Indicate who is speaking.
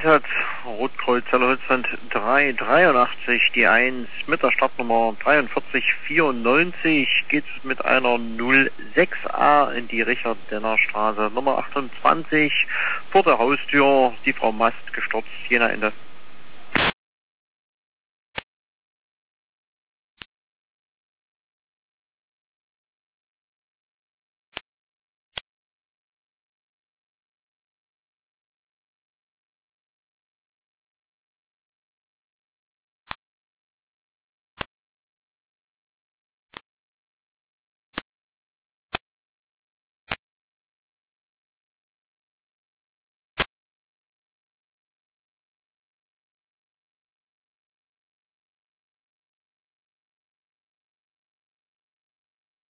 Speaker 1: Einsatz Rotkreuz Zellerholzland 383, die 1 mit der Startnummer 4394 geht mit einer 06a in die Richard-Denner-Straße Nummer 28 vor der Haustür, die Frau Mast gestürzt, Jena Ende.